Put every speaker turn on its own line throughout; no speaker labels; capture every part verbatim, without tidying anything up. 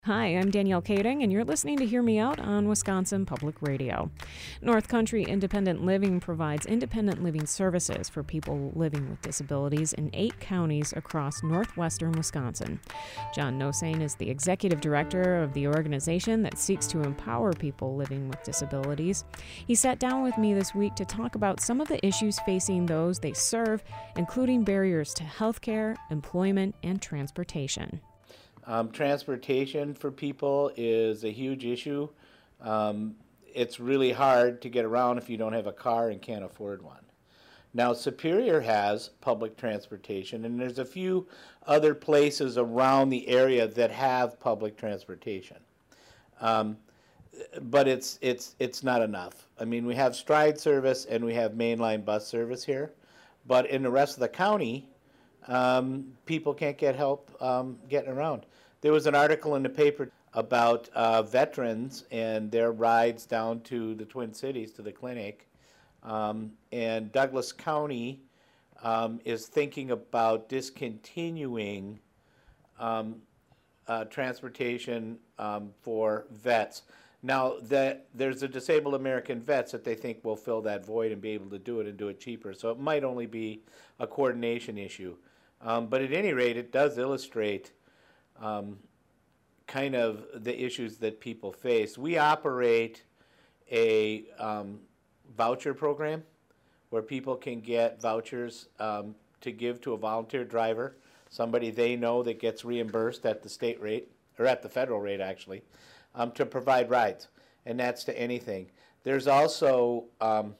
Hi, I'm Danielle Kading, and you're listening to Hear Me Out on Wisconsin Public Radio. North Country Independent Living provides independent living services for people living with disabilities in eight counties across northwestern Wisconsin. John Nosane is the executive director of the organization that seeks to empower people living with disabilities. He sat down with me this week to talk about some of the issues facing those they serve, including barriers to health care, employment, and transportation.
Um, transportation for people is a huge issue. Um, it's really hard to get around if you don't have a car and can't afford one. Now, Superior has public transportation, and there's a few other places around the area that have public transportation. Um, but it's, it's, it's not enough. I mean, we have Stride service and we have mainline bus service here, but in the rest of the county, Um, people can't get help um, getting around. There was an article in the paper about uh, veterans and their rides down to the Twin Cities, to the clinic. Um, and Douglas County um, is thinking about discontinuing um, uh, transportation um, for vets. Now, that there's a Disabled American Vets that they think will fill that void and be able to do it and do it cheaper. So it might only be a coordination issue. Um, but at any rate, it does illustrate um, kind of the issues that people face. We operate a um, voucher program where people can get vouchers um, to give to a volunteer driver, somebody they know that gets reimbursed at the state rate, or at the federal rate actually, um, to provide rides. And that's to anything. There's also um,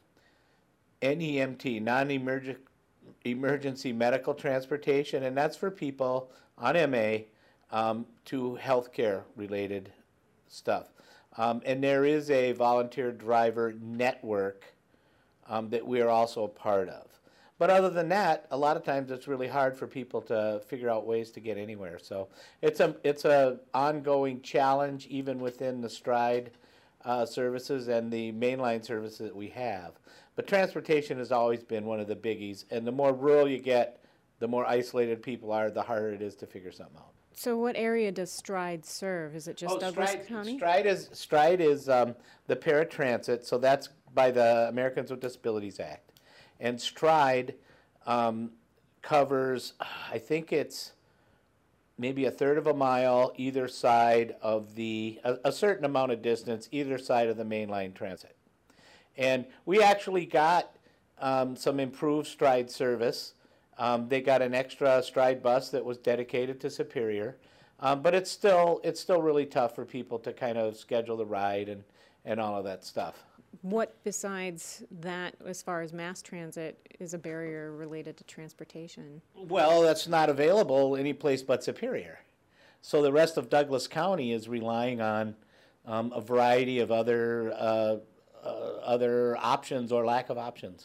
N E M T, non-emergent emergency medical transportation, and that's for people on M A um, to healthcare related stuff. Um, and there is a volunteer driver network um, that we are also a part of. But other than that, a lot of times it's really hard for people to figure out ways to get anywhere. So it's a it's a ongoing challenge even within the Stride uh, services and the mainline services that we have. But transportation has always been one of the biggies, and the more rural you get, the more isolated people are, the harder it is to figure something out.
So what area does Stride serve? Is it just
oh,
Douglas
Stride,
County?
Stride is, Stride is um, the paratransit, so that's by the Americans with Disabilities Act. And Stride um, covers, I think it's maybe a third of a mile either side of the, a, a certain amount of distance either side of the mainline transit. And we actually got um, some improved Stride service. Um, they got an extra Stride bus that was dedicated to Superior, um, but it's still it's still really tough for people to kind of schedule the ride and, and all of that stuff.
What besides that, as far as mass transit, is a barrier related to transportation?
Well, that's not available any place but Superior. So the rest of Douglas County is relying on um, a variety of other uh, Uh, other options or lack of options.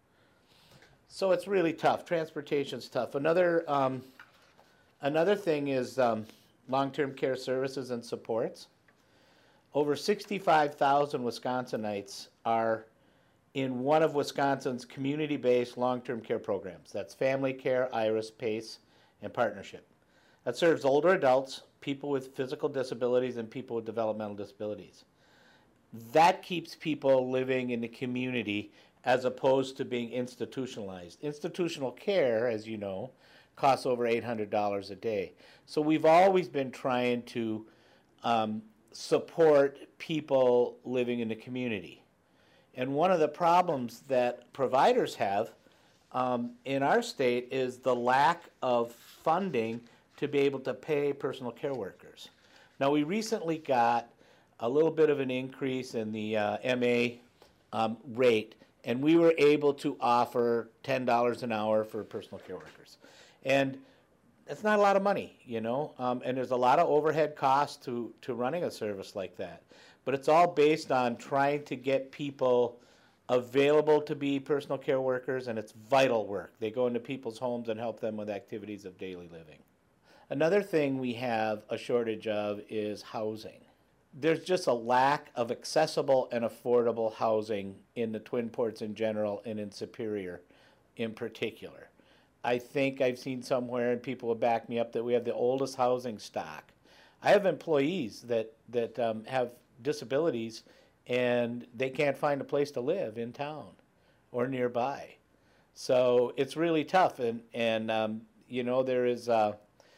So it's really tough. Transportation's tough. Another um, another thing is um, long-term care services and supports. Over sixty-five thousand Wisconsinites are in one of Wisconsin's community-based long-term care programs. That's Family Care, IRIS, PACE, and Partnership. That serves older adults, people with physical disabilities, and people with developmental disabilities. That keeps people living in the community as opposed to being institutionalized. Institutional care, as you know, costs over eight hundred dollars a day. So we've always been trying to um, support people living in the community. And one of the problems that providers have um, in our state is the lack of funding to be able to pay personal care workers. Now, we recently got a little bit of an increase in the uh, M A um, rate, and we were able to offer ten dollars an hour for personal care workers. And that's not a lot of money, you know, um, and there's a lot of overhead costs to, to running a service like that. But it's all based on trying to get people available to be personal care workers, and it's vital work. They go into people's homes and help them with activities of daily living. Another thing we have a shortage of is housing. There's just a lack of accessible and affordable housing in the Twin Ports in general and in Superior in particular. I think I've seen somewhere, and people will back me up, that we have the oldest housing stock I have employees that, that um, have disabilities and they can't find a place to live in town or nearby. So it's really tough. And, and um, you know, there is, uh,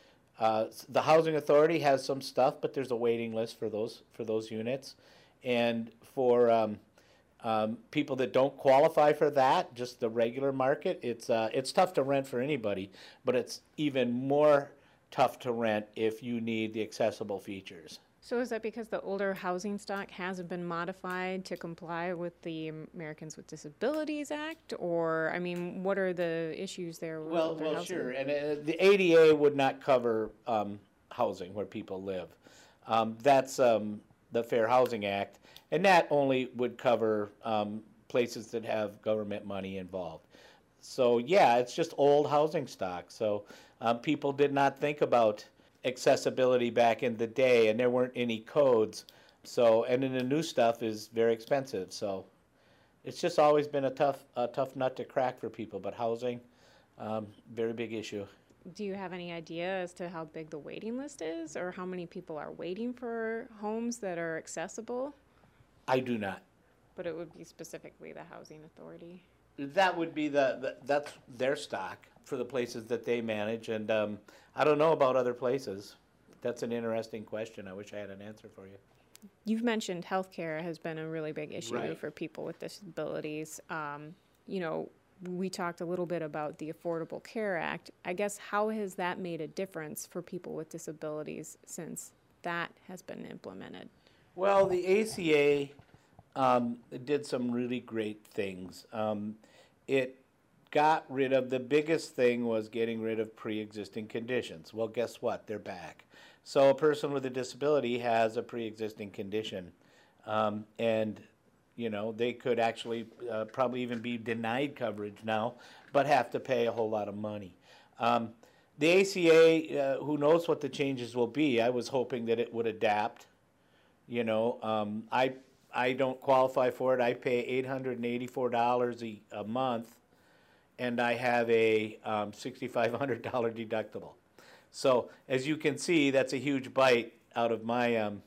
uh, the Housing Authority has some stuff, but there's a waiting list for those, for those units. And for um, um, people that don't qualify for that, just the regular market, it's, uh, it's tough to rent for anybody, but it's even more tough to rent if you need the accessible features.
So is that because the older housing stock hasn't been modified to comply with the Americans with Disabilities Act? Or, I mean, what are the issues there with
Well,
older
well,
housing?
sure, and uh, the A D A would not cover um, housing where people live. Um, that's um, the Fair Housing Act, and that only would cover um, places that have government money involved. So yeah, it's just old housing stock. So um, people did not think about accessibility back in the day, and there weren't any codes. So, and then the new stuff is very expensive. So it's just always been a tough, a tough nut to crack for people. But housing, um, very big issue.
Do you have any idea as to how big the waiting list is, or how many people are waiting for homes that are accessible?
I do not.
But it would be specifically the Housing Authority.
That would be the, the that's their stock for the places that they manage, and um, I don't know about other places. That's an interesting question. I wish I had an answer for you.
You've mentioned healthcare has been a really big issue
Right.
for people with disabilities. Um, you know, we talked a little bit about the Affordable Care Act. I guess how has that made a difference for people with disabilities since that has been implemented?
Well, the A C A um, did some really great things. Um, it got rid of, the biggest thing was getting rid of pre-existing conditions. Well, guess what? They're back. So a person with a disability has a pre-existing condition, um, and you know, they could actually uh, probably even be denied coverage now, but have to pay a whole lot of money. Um, the A C A, uh, who knows what the changes will be? I was hoping that it would adapt. You know, um, I I don't qualify for it. I pay eight hundred eighty-four dollars a, a month, and I have a um, six thousand five hundred dollars deductible. So as you can see, that's a huge bite out of my um,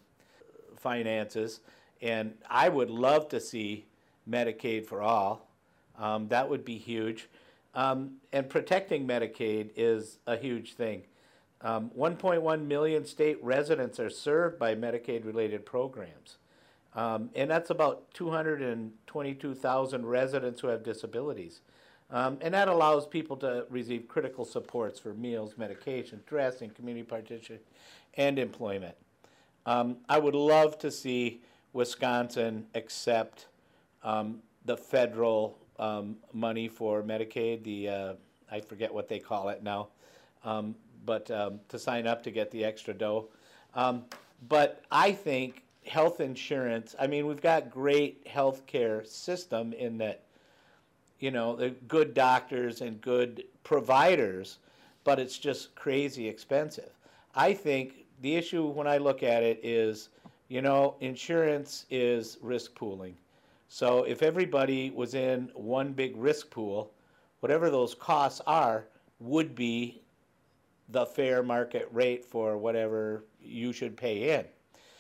finances, and I would love to see Medicaid for all. Um, that would be huge. Um, and protecting Medicaid is a huge thing. Um, one point one million state residents are served by Medicaid-related programs. Um, and that's about two hundred twenty-two thousand residents who have disabilities. Um, and that allows people to receive critical supports for meals, medication, dressing, community participation, and employment. Um, I would love to see Wisconsin accept um, the federal um, money for Medicaid, the, uh, I forget what they call it now, um, but um, to sign up to get the extra dough. Um, but I think health insurance, I mean, we've got great health care system in that, you know, the good doctors and good providers, but it's just crazy expensive. I think the issue when I look at it is, you know, insurance is risk pooling. So if everybody was in one big risk pool, whatever those costs are would be the fair market rate for whatever you should pay in.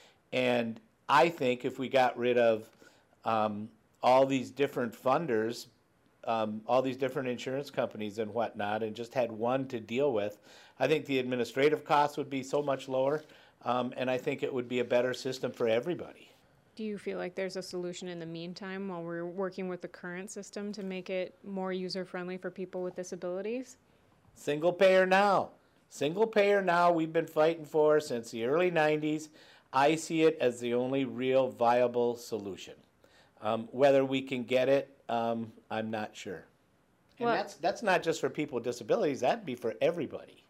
And I think if we got rid of um, all these different funders, um, all these different insurance companies and whatnot, and just had one to deal with, I think the administrative costs would be so much lower, um, and I think it would be a better system for everybody.
Do you feel like there's a solution in the meantime while we're working with the current system to make it more user-friendly for people with disabilities?
Single payer now. Single payer now we've been fighting for since the early nineties. I see it as the only real viable solution. Um, whether we can get it, um, I'm not sure. And
Well-
that's, that's not just for people with disabilities, that'd be for everybody.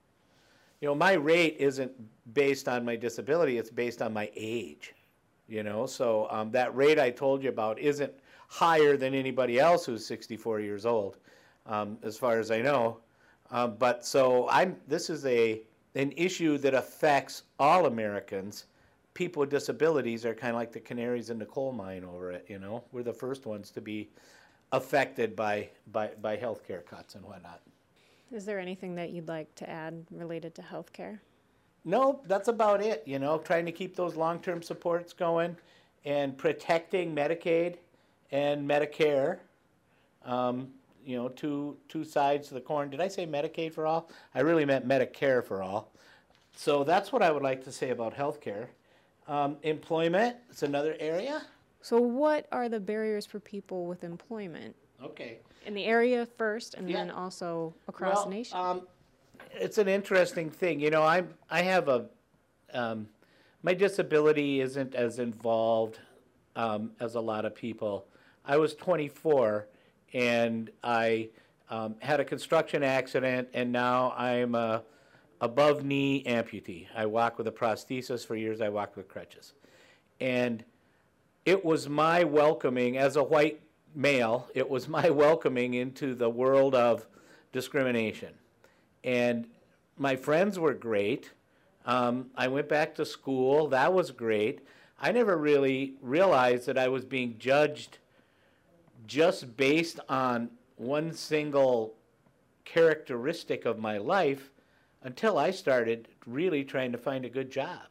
You know, my rate isn't based on my disability, it's based on my age. You know, so um, that rate I told you about isn't higher than anybody else who's sixty-four years old, um, as far as I know. Um, but so I'm, this is a, an issue that affects all Americans. People with disabilities are kind of like the canaries in the coal mine over it, you know. We're the first ones to be affected by, by, by health care cuts and whatnot.
Is there anything that you'd like to add related to healthcare?
no, that's about it. You know, trying to keep those long-term supports going and protecting Medicaid and Medicare. Um, you know, two two sides of the coin. Did I say Medicaid for all? I really meant Medicare for all. So that's what I would like to say about healthcare. Um, employment is another area.
So what are the barriers for people with employment?
Okay.
In the area first, and
Yeah.
then also across
Well,
the nation?
Um, it's an interesting thing. You know, I I have a um, my disability isn't as involved um, as a lot of people. I was twenty-four, and I um, had a construction accident, and now I'm a above knee amputee. I walk with a prosthesis. For years, I walked with crutches, and it was my welcoming as a white male. It was my welcoming into the world of discrimination. And my friends were great. Um, I went back to school. That was great. I never really realized that I was being judged just based on one single characteristic of my life until I started really trying to find a good job.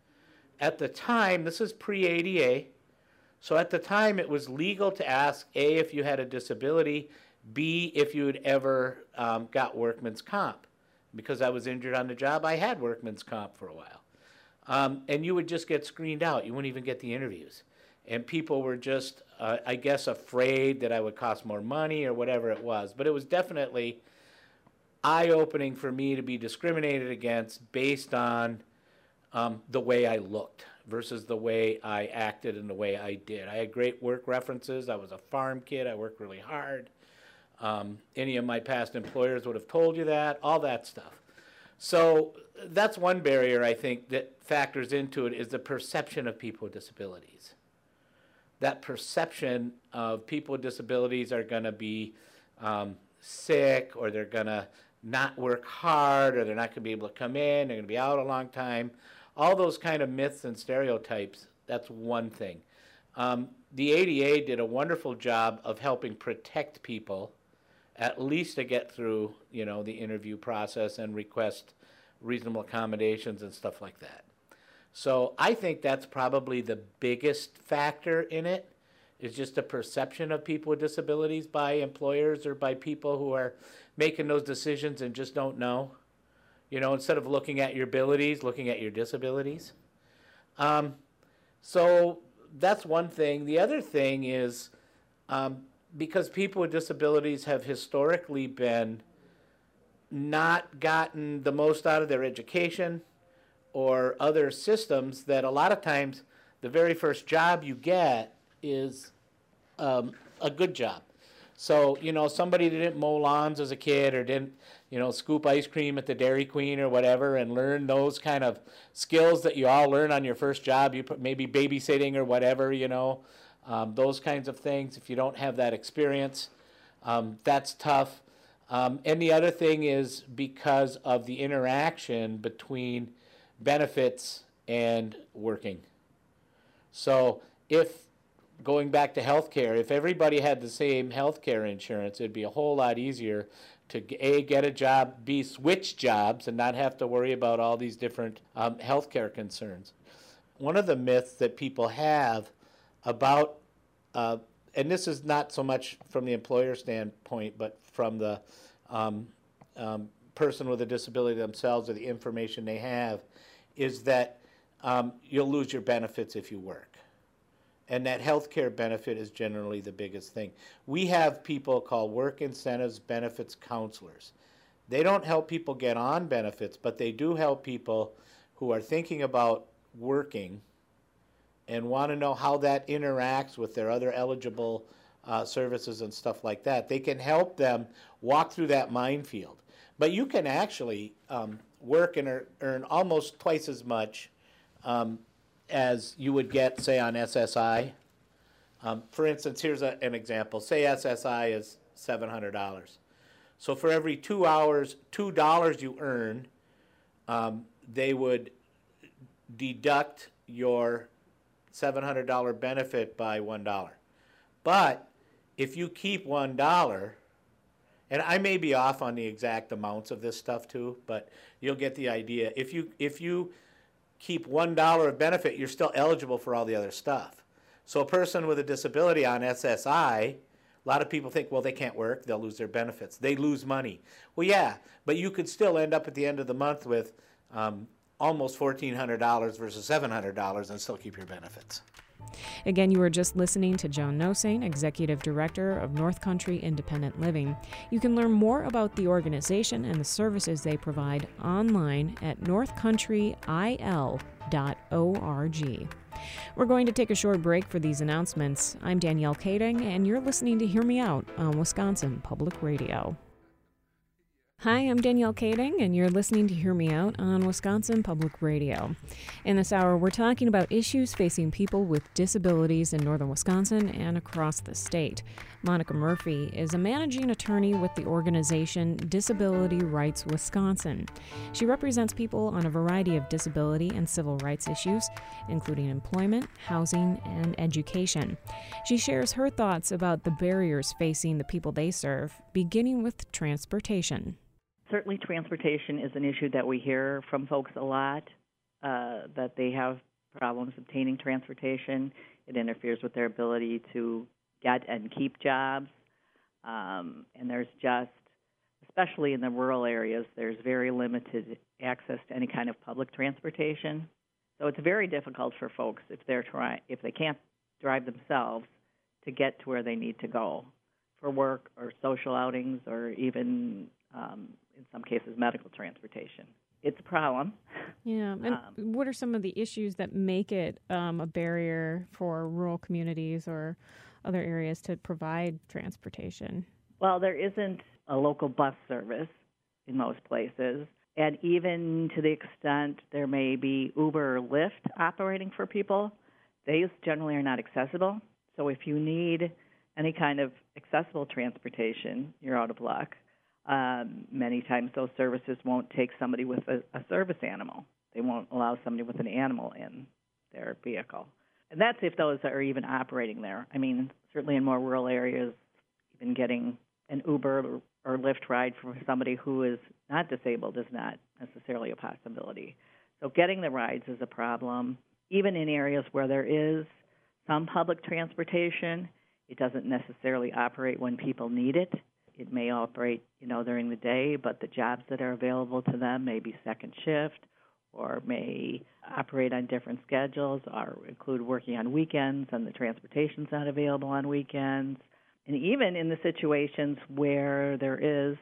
At the time, this is pre-A D A, so at the time it was legal to ask, A, if you had a disability, B, if you had ever um, got workman's comp. Because I was injured on the job, I had workman's comp for a while. Um, and you would just get screened out. You wouldn't even get the interviews. And people were just, uh, I guess, afraid that I would cost more money or whatever it was. But it was definitely eye-opening for me to be discriminated against based on um, the way I looked versus the way I acted and the way I did. I had great work references. I was a farm kid. I worked really hard. Um, any of my past employers would have told you that, all that stuff. So that's one barrier, I think, that factors into it is the perception of people with disabilities. That perception of people with disabilities are going to be um, sick, or they're going to not work hard, or they're not going to be able to come in, they're going to be out a long time. All those kind of myths and stereotypes, that's one thing. Um, the A D A did a wonderful job of helping protect people, at least to get through, you know, the interview process and request reasonable accommodations and stuff like that. So I think that's probably the biggest factor in it, is just the perception of people with disabilities by employers or by people who are making those decisions and just don't know. You know, instead of looking at your abilities, looking at your disabilities. Um, so that's one thing. The other thing is, um, because people with disabilities have historically been not gotten the most out of their education or other systems, that a lot of times the very first job you get is um, a good job. So, you know, somebody that didn't mow lawns as a kid, or didn't, you know, scoop ice cream at the Dairy Queen or whatever, and learn those kind of skills that you all learn on your first job, you put maybe babysitting or whatever, you know, um, those kinds of things. If you don't have that experience, um, that's tough. Um, and the other thing is because of the interaction between benefits and working. So if, going back to healthcare, if everybody had the same healthcare insurance, it'd be a whole lot easier to A, get a job, B, switch jobs and not have to worry about all these different um, healthcare concerns. One of the myths that people have about, uh, and this is not so much from the employer standpoint, but from the um, um, person with a disability themselves or the information they have, is that um, you'll lose your benefits if you work. And that health care benefit is generally the biggest thing. We have people called work incentives benefits counselors. They don't help people get on benefits, but they do help people who are thinking about working and want to know how that interacts with their other eligible uh, services and stuff like that. They can help them walk through that minefield. But you can actually um, work and earn almost twice as much um, as you would get, say, on S S I. Um, for instance, here's a, an example. Say S S I is seven hundred dollars. So for every two hours, two dollars you earn, um, they would deduct your seven hundred dollar benefit by one dollar. But if you keep one dollar And I may be off on the exact amounts of this stuff too, but you'll get the idea. If you if you keep one dollar of benefit, you're still eligible for all the other stuff. So a person with a disability on S S I, a lot of people think, well, they can't work, they'll lose their benefits, they lose money. Well, yeah, but you could still end up at the end of the month with um, almost fourteen hundred dollars versus seven hundred dollars and still keep your benefits.
Again, you were just listening to Joan Nosane, Executive Director of North Country Independent Living. You can learn more about the organization and the services they provide online at north country I L dot org. We're going to take a short break for these announcements. I'm Danielle Kading, and you're listening to Hear Me Out on Wisconsin Public Radio. Hi, I'm Danielle Kading, and you're listening to Hear Me Out on Wisconsin Public Radio. In this hour, we're talking about issues facing people with disabilities in northern Wisconsin and across the state. Monica Murphy is a managing attorney with the organization Disability Rights Wisconsin. She represents people on a variety of disability and civil rights issues, including employment, housing, and education. She shares her thoughts about the barriers facing the people they serve, beginning with transportation.
Certainly transportation is an issue that we hear from folks a lot, uh, that they have problems obtaining transportation. It interferes with their ability to get and keep jobs. Um, and there's just, especially in the rural areas, there's very limited access to any kind of public transportation. So it's very difficult for folks if they're try if they can't drive themselves to get to where they need to go for work or social outings or even um, in some cases, medical transportation. It's a problem.
Yeah. And um, what are some of the issues that make it um, a barrier for rural communities or other areas to provide transportation?
Well, there isn't a local bus service in most places. And even to the extent there may be Uber or Lyft operating for people, these generally are not accessible. So if you need any kind of accessible transportation, you're out of luck. Um, many times those services won't take somebody with a, a service animal. They won't allow somebody with an animal in their vehicle. And that's if those are even operating there. I mean, certainly in more rural areas, even getting an Uber or, or Lyft ride for somebody who is not disabled is not necessarily a possibility. So getting the rides is a problem. Even in areas where there is some public transportation, it doesn't necessarily operate when people need it. It may operate, you know, during the day, but the jobs that are available to them may be second shift or may operate on different schedules or include working on weekends, and the transportation's not available on weekends. And even in the situations where there is,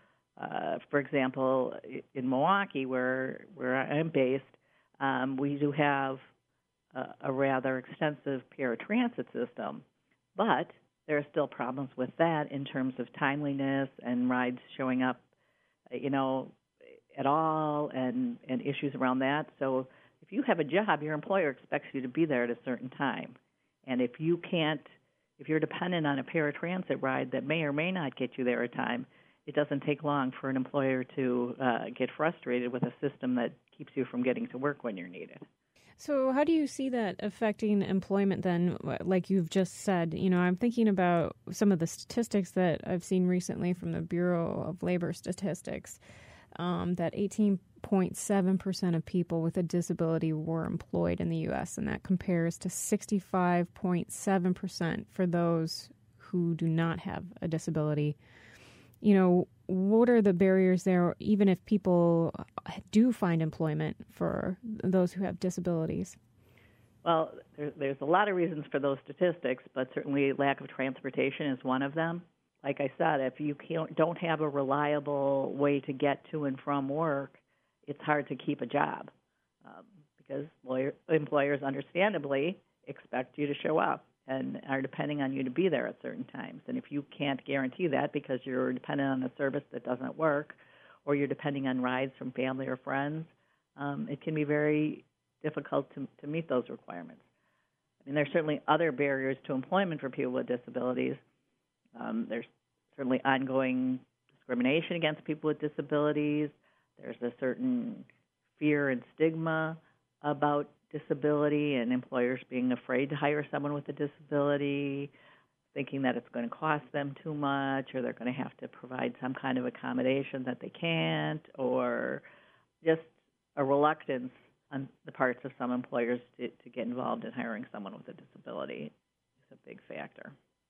uh, for example, in Milwaukee, where where I'm based, um, we do have a, a rather extensive paratransit system, but there are still problems with that in terms of timeliness and rides showing up, you know, at all, and, and issues around that. So if you have a job, your employer expects you to be there at a certain time. And if you can't, if you're dependent on a paratransit ride that may or may not get you there at time, it doesn't take long for an employer to uh, get frustrated with a system that keeps you from getting to work when you're needed.
So how do you see that affecting employment then, like you've just said? You know, I'm thinking about some of the statistics that I've seen recently from the Bureau of Labor Statistics, um, that eighteen point seven percent of people with a disability were employed in the U S, and that compares to sixty-five point seven percent for those who do not have a disability. You know, what are the barriers there, even if people do find employment for those who have disabilities?
Well, there, there's a lot of reasons for those statistics, but certainly lack of transportation is one of them. Like I said, if you can't, don't have a reliable way to get to and from work, it's hard to keep a job um, because lawyer, employers understandably expect you to show up and are depending on you to be there at certain times. And if you can't guarantee that because you're dependent on a service that doesn't work, or you're depending on rides from family or friends, um, it can be very difficult to, to meet those requirements. I mean, there's certainly other barriers to employment for people with disabilities. Um, there's certainly ongoing discrimination against people with disabilities. There's a certain fear and stigma about disability and employers being afraid to hire someone with a disability. thinking that it's going to cost them too much, or they're going to have to provide some kind of accommodation that they can't, or just a reluctance on the parts of some employers to, to get involved in hiring someone with a disability is a big factor.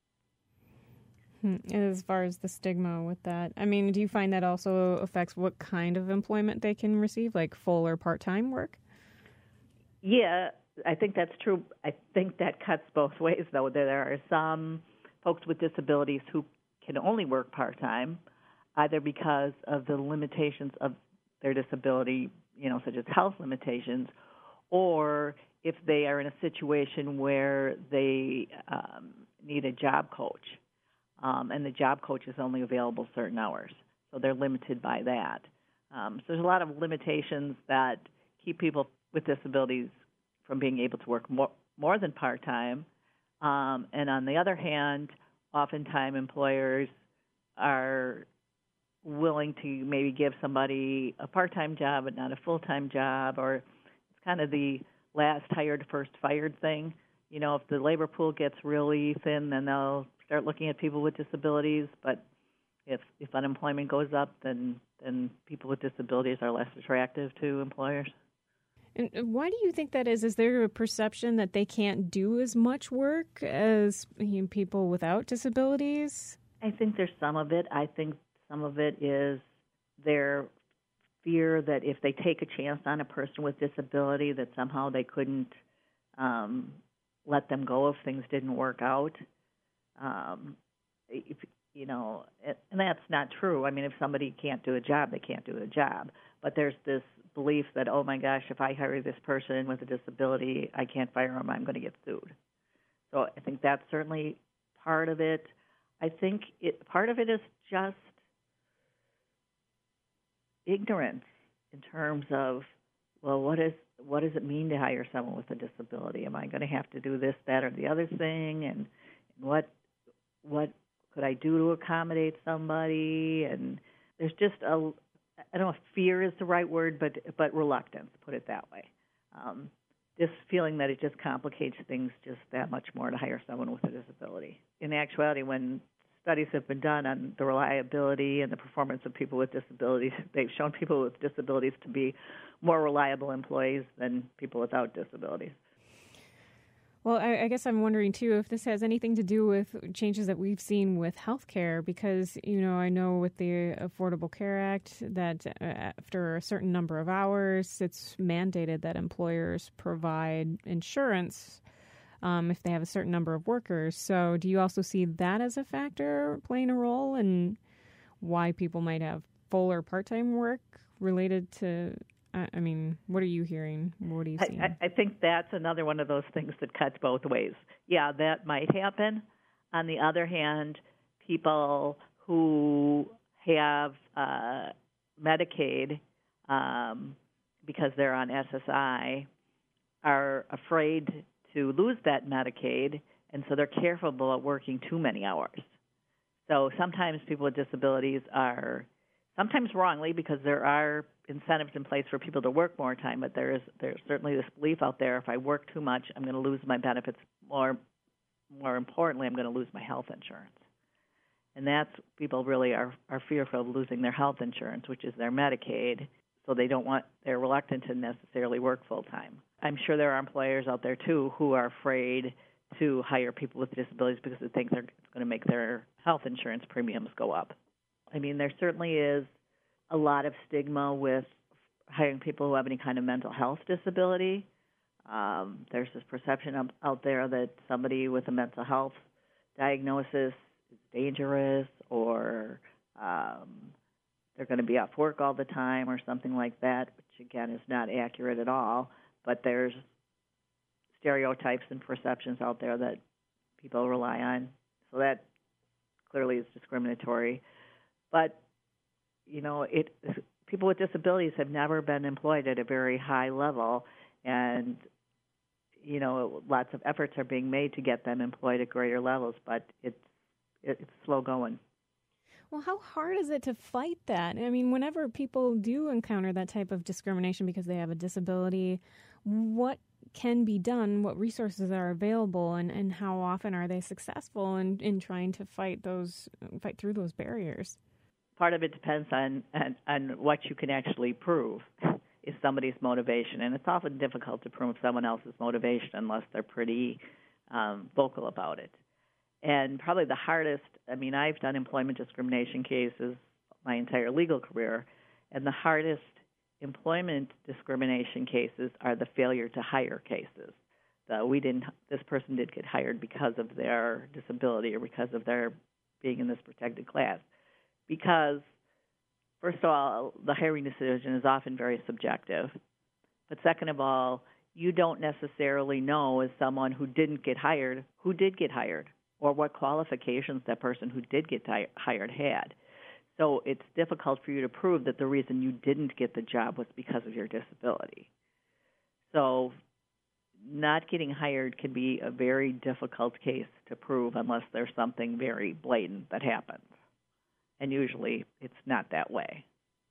As far as the stigma with that, I mean, do you find that also affects what kind of employment they can receive, like full or part-time work?
Yeah, I think that's true. I think that cuts both ways, though. There are some folks with disabilities who can only work part-time, either because of the limitations of their disability, you know, such as health limitations, or if they are in a situation where they um, need a job coach. Um, and the job coach is only available certain hours, so they're limited by that. Um, so there's a lot of limitations that keep people with disabilities from being able to work more, more than part-time. Um, and on the other hand, oftentimes employers are willing to maybe give somebody a part-time job but not a full-time job, or it's kind of the last hired, first fired thing. You know, if the labor pool gets really thin, then they'll start looking at people with disabilities, but if if unemployment goes up, then then people with disabilities are less attractive to employers.
And why do you think that is? Is there a perception that they can't do as much work as, you know, people without disabilities?
I think there's some of it. I think some of it is their fear that if they take a chance on a person with disability, that somehow they couldn't um, let them go if things didn't work out. Um, if, you know, and that's not true. I mean, if somebody can't do a job, they can't do a job. But there's this belief that, oh my gosh, if I hire this person with a disability, I can't fire them, I'm going to get sued. So I think that's certainly part of it. I think it, part of it is just ignorance in terms of, well, what is what does it mean to hire someone with a disability? Am I going to have to do this, that, or the other thing? And what what could I do to accommodate somebody? And there's just a, I don't know if fear is the right word, but but reluctance, put it that way. Um, this feeling that it just complicates things just that much more to hire someone with a disability. In actuality, when studies have been done on the reliability and the performance of people with disabilities, they've shown people with disabilities to be more reliable employees than people without disabilities.
Well, I, I guess I'm wondering, too, if this has anything to do with changes that we've seen with healthcare, because, you know, I know with the Affordable Care Act that uh, after a certain number of hours, it's mandated that employers provide insurance um, if they have a certain number of workers. So do you also see that as a factor playing a role in why people might have full or part-time work related to, I mean, what are you hearing? What are you seeing?
I, I think that's another one of those things that cuts both ways. Yeah, that might happen. On the other hand, people who have uh, Medicaid um, because they're on S S I are afraid to lose that Medicaid, and so they're careful about working too many hours. So sometimes people with disabilities are, sometimes wrongly, because there are incentives in place for people to work more time, but there is there's certainly this belief out there, if I work too much, I'm going to lose my benefits. More, more importantly, I'm going to lose my health insurance. And that's, people really are, are fearful of losing their health insurance, which is their Medicaid, so they don't want, they're reluctant to necessarily work full time. I'm sure there are employers out there, too, who are afraid to hire people with disabilities because they think they're going to make their health insurance premiums go up. I mean, there certainly is a lot of stigma with hiring people who have any kind of mental health disability. Um, there's this perception out there that somebody with a mental health diagnosis is dangerous, or um, they're going to be off work all the time or something like that, which, again, is not accurate at all. But there's stereotypes and perceptions out there that people rely on. So that clearly is discriminatory. But you know, it people with disabilities have never been employed at a very high level, and, you know, lots of efforts are being made to get them employed at greater levels, but it's it's slow going.
Well, how hard is it to fight that? I mean, whenever people do encounter that type of discrimination because they have a disability, what can be done, what resources are available, and, and how often are they successful in, in trying to fight those fight through those barriers?
Part of it depends on, on, on what you can actually prove is somebody's motivation. And it's often difficult to prove someone else's motivation unless they're pretty um, vocal about it. And probably the hardest, I mean, I've done employment discrimination cases my entire legal career, and the hardest employment discrimination cases are the failure to hire cases. The, we didn't. This person did get hired because of their disability or because of their being in this protected class. Because, first of all, the hiring decision is often very subjective. But second of all, you don't necessarily know as someone who didn't get hired who did get hired or what qualifications that person who did get hired had. So it's difficult for you to prove that the reason you didn't get the job was because of your disability. So not getting hired can be a very difficult case to prove unless there's something very blatant that happens. And usually it's not that way.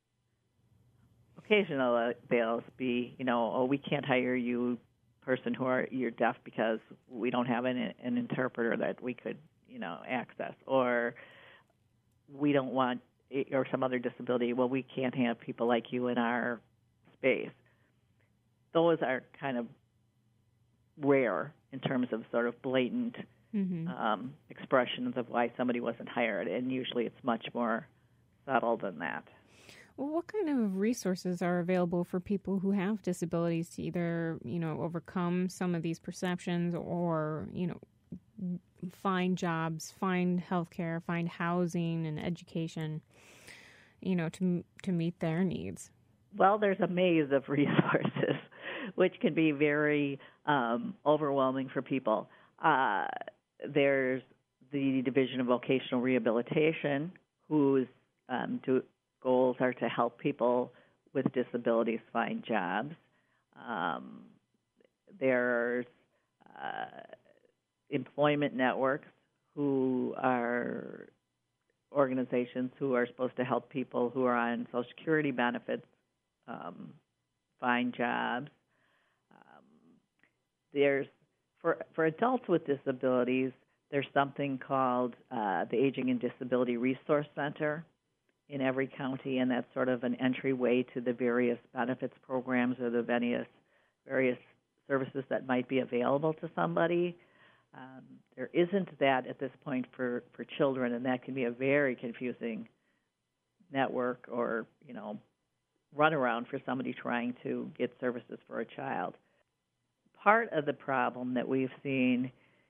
Occasionally they'll be, you know, oh, we can't hire you, person who are you're deaf because we don't have an, an interpreter that we could, you know, access, or we don't want, or some other disability, well, we can't have people like you in our space. Those are kind of rare in terms of sort of blatant mm-hmm. um, expressions of why somebody wasn't hired, and usually it's much more subtle than that.
Well, what kind of resources are available for people who have disabilities to either, you know, overcome some of these perceptions or, you know, find jobs, find health care, find housing and education, you know, to to meet their needs?
Well, there's a maze of resources, which can be very um, overwhelming for people. Uh, there's the Division of Vocational Rehabilitation, whose um, do, goals are to help people with disabilities find jobs. Um, there's uh, employment networks, who are organizations who are supposed to help people who are on Social Security benefits um, find jobs. Um, there's for for adults with disabilities, there's something called uh, the Aging and Disability Resource Center in every county, and that's sort of an entryway to the various benefits programs or the various various services that might be available to somebody. Um, there isn't that at this point for, for children, and that can be a very confusing network or, you know, runaround for somebody trying to get services for a child. Part of the problem that we've seen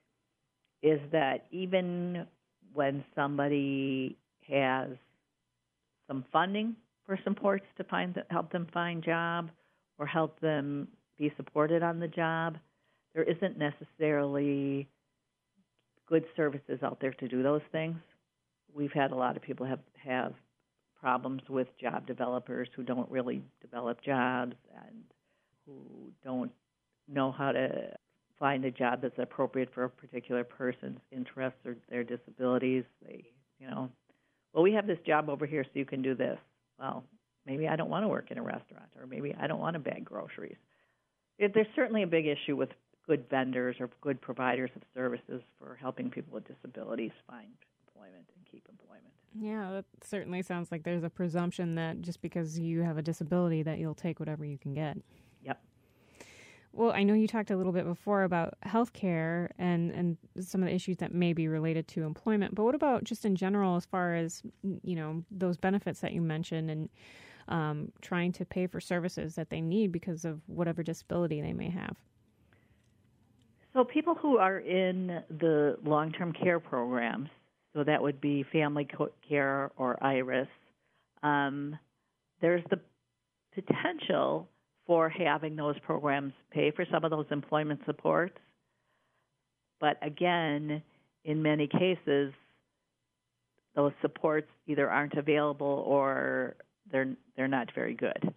is that even when somebody has some funding for supports to find help them find job or help them be supported on the job, there isn't necessarily good services out there to do those things. We've had a lot of people have, have problems with job developers who don't really develop jobs and who don't know how to find a job that's appropriate for a particular person's interests or their disabilities. They, you know, well, we have this job over here, so you can do this. Well, maybe I don't want to work in a restaurant, or maybe I don't want to bag groceries. It, there's certainly a big issue with good vendors or good providers of services for helping people with disabilities find employment and keep employment.
Yeah, that certainly sounds like there's a presumption that just because you have a disability that you'll take whatever you can get.
Yep.
Well, I know you talked a little bit before about health care and, and some of the issues that may be related to employment, but what about just in general as far as, you know, those benefits that you mentioned and um, trying to pay for services that they need because of whatever disability they may have?
So people who are in the long-term care programs, so that would be Family Care or IRIS, um, there's the potential for having those programs pay for some of those employment supports. But again, in many cases, those supports either aren't available or they're they're not very good.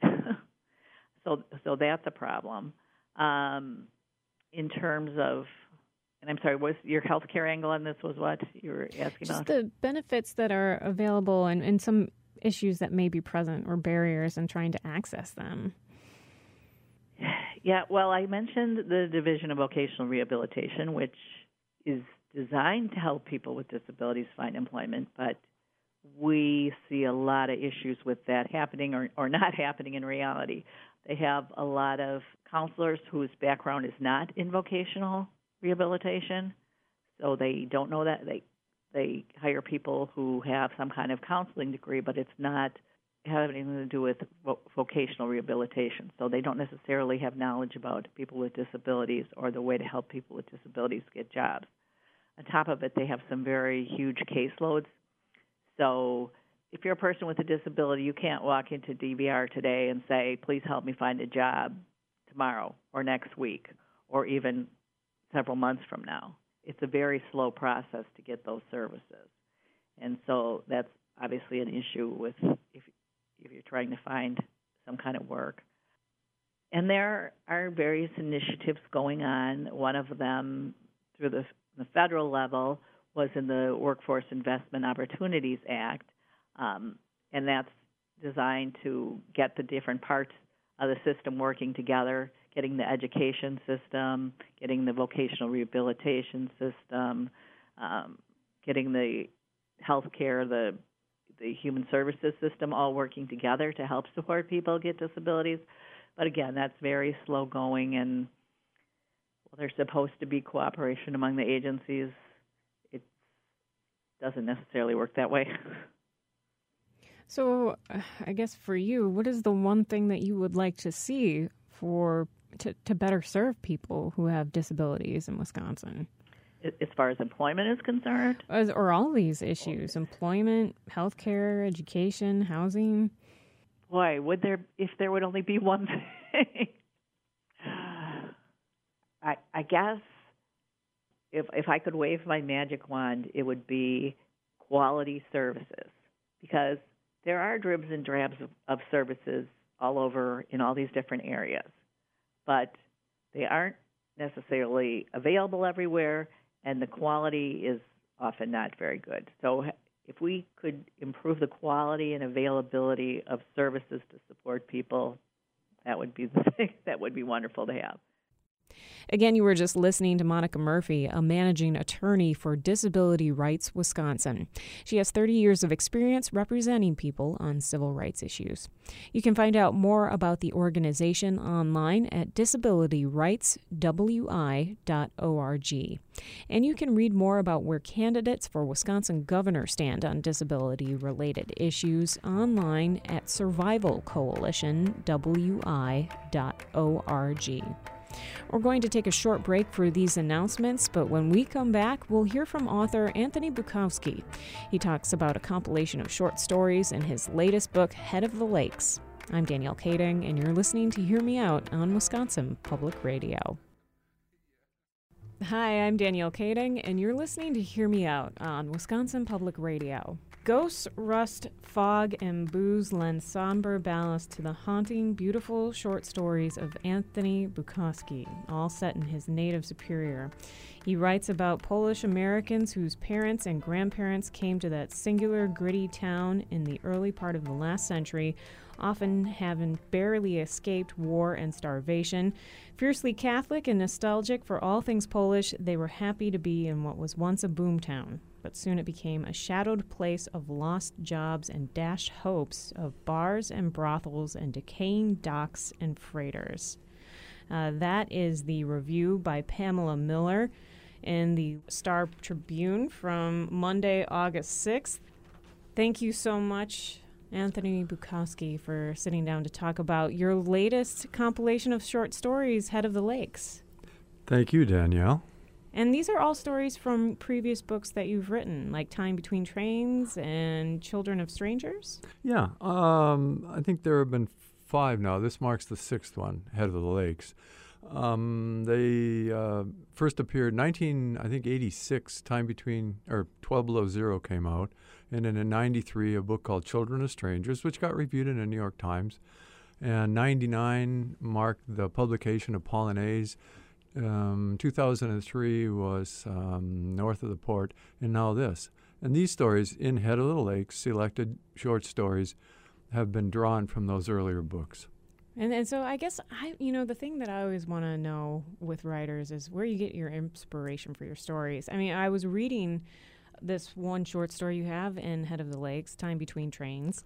so so that's a problem. Um, in terms of, and I'm sorry, was your health care angle on this was what you were asking
Just
about?
Just the benefits that are available and, and some issues that may be present or barriers in trying to access them.
Yeah, well, I mentioned the Division of Vocational Rehabilitation, which is designed to help people with disabilities find employment, but we see a lot of issues with that happening or, or not happening in reality. They have a lot of counselors whose background is not in vocational rehabilitation, so they don't know that. They they hire people who have some kind of counseling degree, but it's not having anything to do with vo- vocational rehabilitation. So they don't necessarily have knowledge about people with disabilities or the way to help people with disabilities get jobs. On top of it, they have some very huge caseloads. So if you're a person with a disability, you can't walk into D V R today and say, please help me find a job tomorrow or next week or even several months from now. It's a very slow process to get those services. And so that's obviously an issue with if, if you're trying to find some kind of work. And there are various initiatives going on. One of them through the, the federal level was in the Workforce Investment Opportunities Act, um, and that's designed to get the different parts of the system working together, getting the education system, getting the vocational rehabilitation system, um, getting the health care, the, the human services system all working together to help support people get disabilities. But again, that's very slow going, and well, there's supposed to be cooperation among the agencies. It doesn't necessarily work that way.
So uh, I guess for you, what is the one thing that you would like to see for to, to better serve people who have disabilities in Wisconsin?
As far as employment is concerned?
As, or all these issues, employment, healthcare, education, housing?
Boy, would there, if there would only be one thing. I, I guess if if I could wave my magic wand, it would be quality services, because there are dribs and drabs of, of services all over in all these different areas, but they aren't necessarily available everywhere, and the quality is often not very good. So if we could improve the quality and availability of services to support people, that would be the thing. That would be wonderful to have.
Again, you were just listening to Monica Murphy, a managing attorney for Disability Rights Wisconsin. She has thirty years of experience representing people on civil rights issues. You can find out more about the organization online at disability rights w i dot org. And you can read more about where candidates for Wisconsin governor stand on disability-related issues online at survival coalition w i dot org. We're going to take a short break for these announcements, but when we come back, we'll hear from author Anthony Bukowski. He talks about a compilation of short stories in his latest book, Head of the Lakes. I'm Danielle Kading, and you're listening to Hear Me Out on Wisconsin Public Radio. Hi, I'm Danielle Kading, and you're listening to Hear Me Out on Wisconsin Public Radio. Ghosts, rust, fog, and booze lend somber ballast to the haunting, beautiful short stories of Anthony Bukowski, all set in his native Superior. He writes about Polish Americans whose parents and grandparents came to that singular, gritty town in the early part of the last century, often having barely escaped war and starvation. Fiercely Catholic and nostalgic for all things Polish, they were happy to be in what was once a boomtown, but soon it became a shadowed place of lost jobs and dashed hopes of bars and brothels and decaying docks and freighters. Uh, that is the review by Pamela Miller in the Star Tribune from Monday, August sixth. Thank you so much, Anthony Bukowski, for sitting down to talk about your latest compilation of short stories, Head of the Lakes.
Thank you, Danielle.
And these are all stories from previous books that you've written, like Time Between Trains and Children of Strangers?
Yeah, um, I think there have been five now. This marks the sixth one, Head of the Lakes. Um, they uh, first appeared nineteen, I think eighty-six. Time Between, or twelve Below Zero came out, and then in ninety-three, a book called Children of Strangers, which got reviewed in the New York Times, and ninety-nine marked the publication of Polonaise. Um, two thousand three was um, North of the Port, and now this. And these stories in Head of the Lakes, selected short stories, have been drawn from those earlier books.
And and so I guess I you know the thing that I always want to know with writers is where you get your inspiration for your stories. I mean, I was reading this one short story you have in Head of the Lakes, Time Between Trains,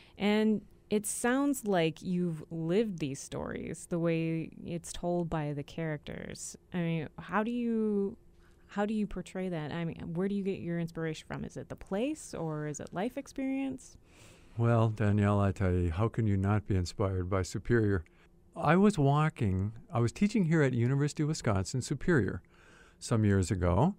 and it sounds like you've lived these stories the way it's told by the characters. I mean, how do you how do you portray that? I mean, where do you get your inspiration from? Is it the place or is it life experience?
Well, Danielle, I tell you, how can you not be inspired by Superior? I was walking, I was teaching here at University of Wisconsin, Superior, some years ago,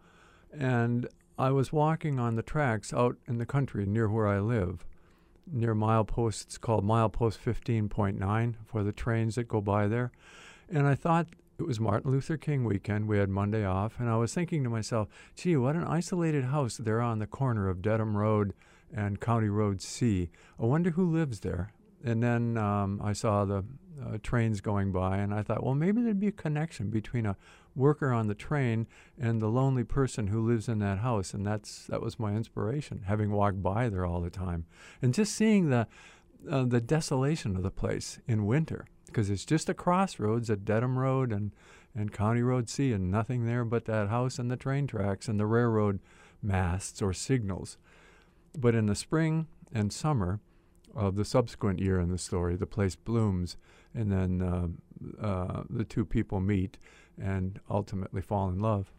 and I was walking on the tracks out in the country near where I live, near milepost, it's called milepost fifteen point nine for the trains that go by there. And I thought it was Martin Luther King weekend. We had Monday off, and I was thinking to myself, gee, what an isolated house there on the corner of Dedham Road and County Road C. I wonder who lives there. And then um, I saw the uh, trains going by, and I thought, well, maybe there'd be a connection between a worker on the train and the lonely person who lives in that house. And that's that was my inspiration, having walked by there all the time. And just seeing the, uh, the desolation of the place in winter, because it's just a crossroads at Dedham Road and, and County Road C, and nothing there but that house and the train tracks and the railroad masts or signals. But in the spring and summer of the subsequent year in the story, the place blooms, and then uh, uh, the two people meet and ultimately fall in love.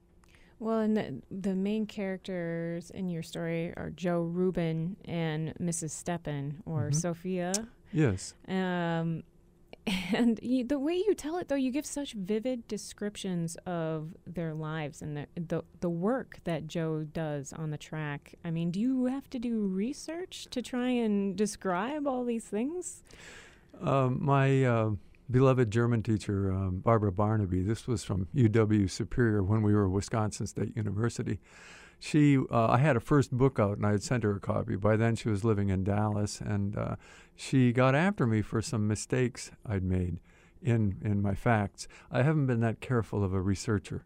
Well, and the, the main characters in your story are Joe Rubin and Missus Steppen, or
Mm-hmm.
Sophia.
Yes.
Um, and you, the way you tell it, though, you give such vivid descriptions of their lives and the, the the work that Joe does on the track. I mean, do you have to do research to try and describe all these things?
Um, my uh, beloved German teacher, um, Barbara Barnaby, this was from U W Superior when we were at Wisconsin State University. She, uh, I had a first book out, and I had sent her a copy. By then, she was living in Dallas, and uh, she got after me for some mistakes I'd made in in my facts. I haven't been that careful of a researcher,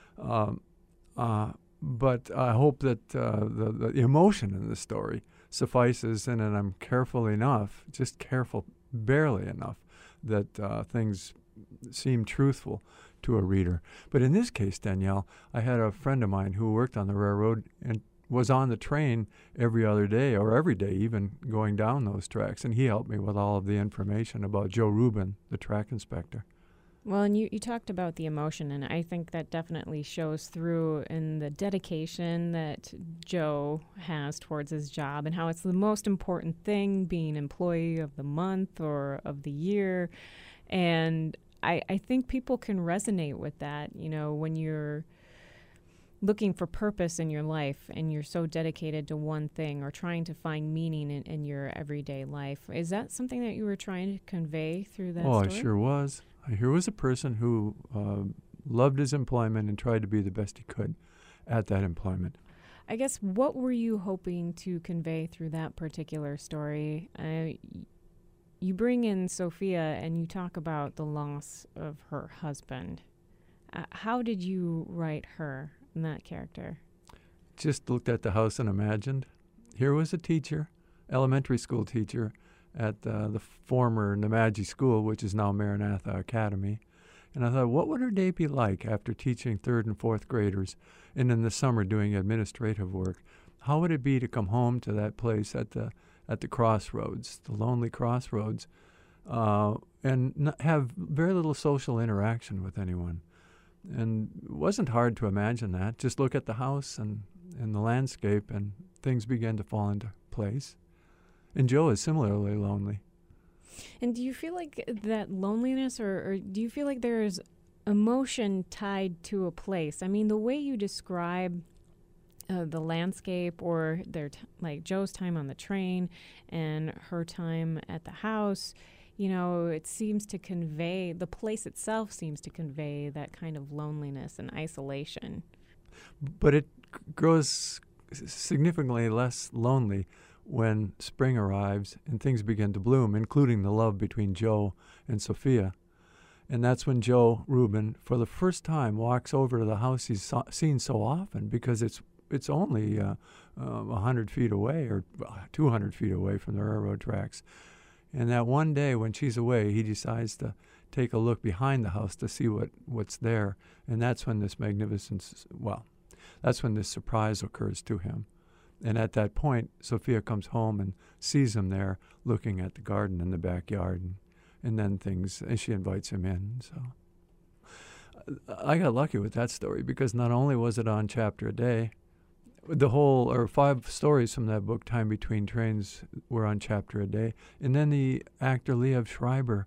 um, uh, but I hope that uh, the, the emotion in the story suffices, and that I'm careful enough, just careful, barely enough, that uh, things seem truthful to a reader. But in this case, Danielle, I had a friend of mine who worked on the railroad and was on the train every other day, or every day even, going down those tracks, and he helped me with all of the information about Joe Rubin, the track inspector.
Well, and you, you talked about the emotion, and I think that definitely shows through in the dedication that Joe has towards his job and how it's the most important thing, being employee of the month or of the year. And I, I think people can resonate with that, you know, when you're looking for purpose in your life and you're so dedicated to one thing or trying to find meaning in, in your everyday life. Is that something that you were trying to convey through that
oh,
story?
I sure was. Here was a person who uh, loved his employment and tried to be the best he could at that employment.
I guess, what were you hoping to convey through that particular story? Uh, you bring in Sophia and you talk about the loss of her husband. Uh, how did you write her and that character?
Just looked at the house and imagined. Here was a teacher, elementary school teacher, at uh, the former Nemadji School, which is now Maranatha Academy. And I thought, what would her day be like after teaching third and fourth graders and in the summer doing administrative work? How would it be to come home to that place at the at the crossroads, the lonely crossroads, uh, and n- have very little social interaction with anyone? And it wasn't hard to imagine that. Just look at the house and, and the landscape, and things began to fall into place. And Joe is similarly lonely.
And do you feel like that loneliness, or, or do you feel like there's emotion tied to a place? I mean, the way you describe uh, the landscape, or their t- like Joe's time on the train and her time at the house, you know, it seems to convey, the place itself seems to convey that kind of loneliness and isolation.
But it g- grows significantly less lonely when spring arrives and things begin to bloom, including the love between Joe and Sophia. And that's when Joe Rubin, for the first time, walks over to the house he's so- seen so often, because it's it's only uh, uh, one hundred feet away, or two hundred feet away from the railroad tracks. And that one day when she's away, he decides to take a look behind the house to see what, what's there. And that's when this magnificence, well, that's when this surprise occurs to him. And at that point, Sophia comes home and sees him there looking at the garden in the backyard. And, and then things, and she invites him in. So I got lucky with that story because not only was it on Chapter a Day, the whole, or five stories from that book, Time Between Trains, were on Chapter a Day. And then the actor Liev Schreiber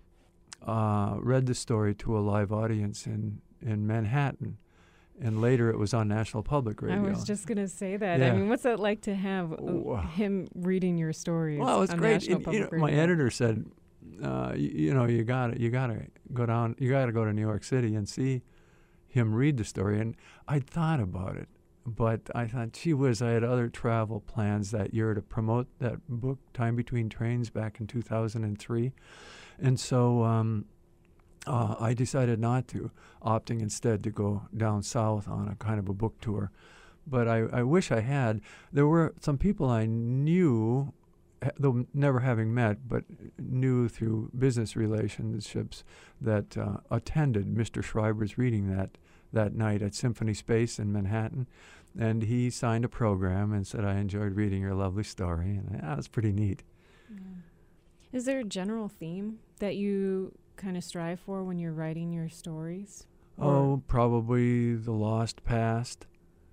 uh, read the story to a live audience in, in Manhattan. And later it was on National Public Radio.
I was just going to say that.
Yeah.
I mean, what's that like to have uh,
Wow.
him reading your stories
Well, it's
on
great.
National
And,
Public
you know,
Radio?
my editor said, uh, you, you know, you got you got to go down, you got to go to New York City and see him read the story. And I thought about it, but I thought, gee whiz, I had other travel plans that year to promote that book, Time Between Trains, back in two thousand three. And so um, uh, I decided not to, opting instead to go down south on a kind of a book tour. But I, I wish I had. There were some people I knew, though never having met, but knew through business relationships, that uh, attended Mister Schreiber's reading that that night at Symphony Space in Manhattan. And he signed a program and said, I enjoyed reading your lovely story. And that was pretty neat.
Yeah. Is there a general theme that you kind of strive for when you're writing your stories?
Oh, probably the lost past.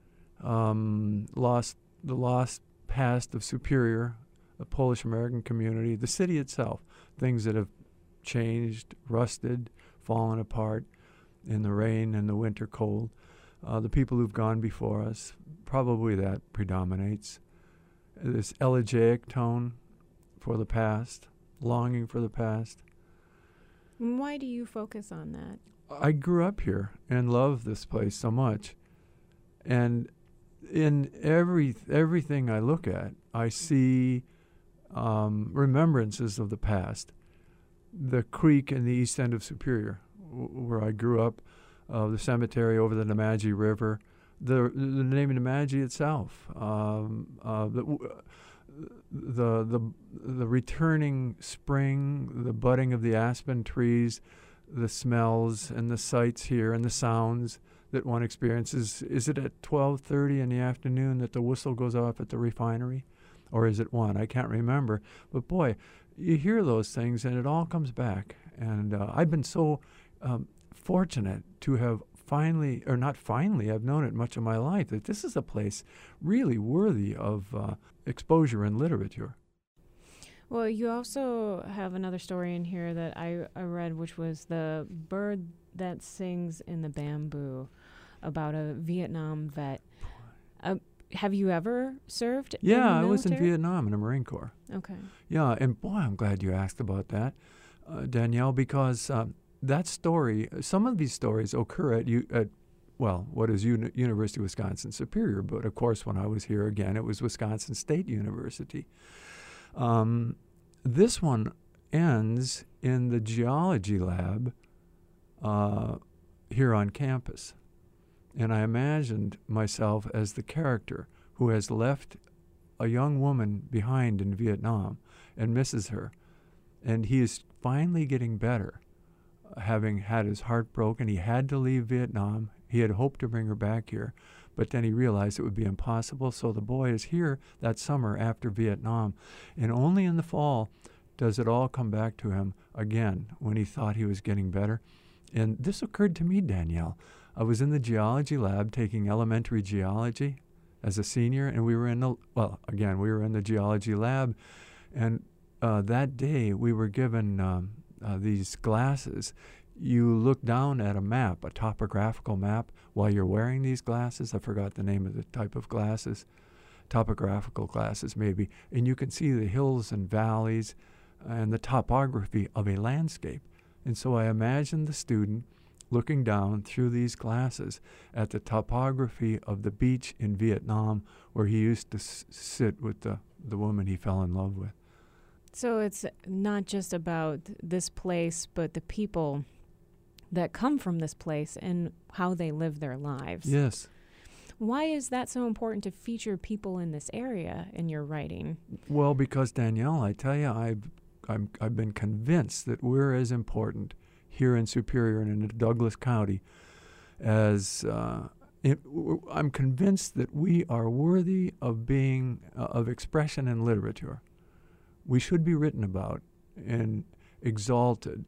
Um, lost the lost past of Superior, the Polish-American community, the city itself, things that have changed, rusted, fallen apart in the rain and the winter cold. Uh, the people who've gone before us, probably that predominates. This elegiac tone for the past, longing for the past.
And why do you focus on that?
I grew up here and love this place so much. And in every everything I look at, I see um, remembrances of the past. The creek in the east end of Superior, w- where I grew up, uh, the cemetery over the Nemadji River, the the name of Nemadji itself, um, uh, the, the the the returning spring, the budding of the aspen trees, the smells and the sights here and the sounds that one experiences. Is it at twelve thirty in the afternoon that the whistle goes off at the refinery? Or is it one? I can't remember. But boy, you hear those things and it all comes back. And uh, I've been so um, fortunate to have finally, or not finally, I've known it much of my life, that this is a place really worthy of uh, exposure in literature.
Well, you also have another story in here that I, I read, which was The Bird That Sings in the Bamboo, about a Vietnam vet. Uh, have you ever served in the
Yeah, I was in
military?
Vietnam in the Marine Corps.
Okay.
Yeah, and boy, I'm glad you asked about that, uh, Danielle, because um, that story, some of these stories occur at, you, at well, what is Uni- University of Wisconsin Superior, but of course when I was here again, it was Wisconsin State University. Um, this one ends in the geology lab uh, here on campus. And I imagined myself as the character who has left a young woman behind in Vietnam and misses her. And he is finally getting better, having had his heart broken. He had to leave Vietnam. He had hoped to bring her back here, but then he realized it would be impossible. So the boy is here that summer after Vietnam. And only in the fall does it all come back to him again when he thought he was getting better. And this occurred to me, Danielle. I was in the geology lab taking elementary geology as a senior, and we were in the, well, again, we were in the geology lab, and uh, that day we were given um, uh, these glasses. You look down at a map, a topographical map, while you're wearing these glasses. I forgot the name of the type of glasses, topographical glasses maybe, and you can see the hills and valleys and the topography of a landscape. And so I imagined the student looking down through these glasses at the topography of the beach in Vietnam where he used to s- sit with the, the woman he fell in love with.
So it's not just about this place, but the people that come from this place and how they live their lives.
Yes.
Why is that so important to feature people in this area in your writing?
Well, because Danielle, I tell you, I've I'm, I've been convinced that we're as important here in Superior and in Douglas County as uh, it, I'm convinced that we are worthy of being uh, of expression in literature. We should be written about and exalted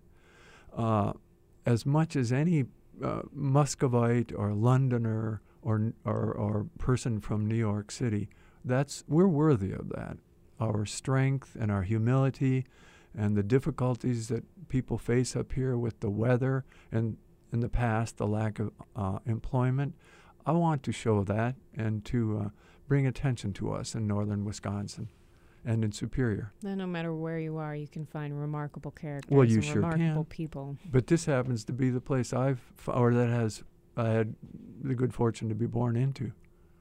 uh, as much as any uh, Muscovite or Londoner or, or or person from New York City. That's we're worthy of that. Our strength and our humility and the difficulties that people face up here with the weather and in the past the lack of uh, employment. I want to show that and to uh, bring attention to us in northern Wisconsin and in Superior.
Then no matter where you are, you can find remarkable characters
Well, you
and
sure
remarkable
can.
people.
But this happens to be the place I've, f- or that has, I had the good fortune to be born into.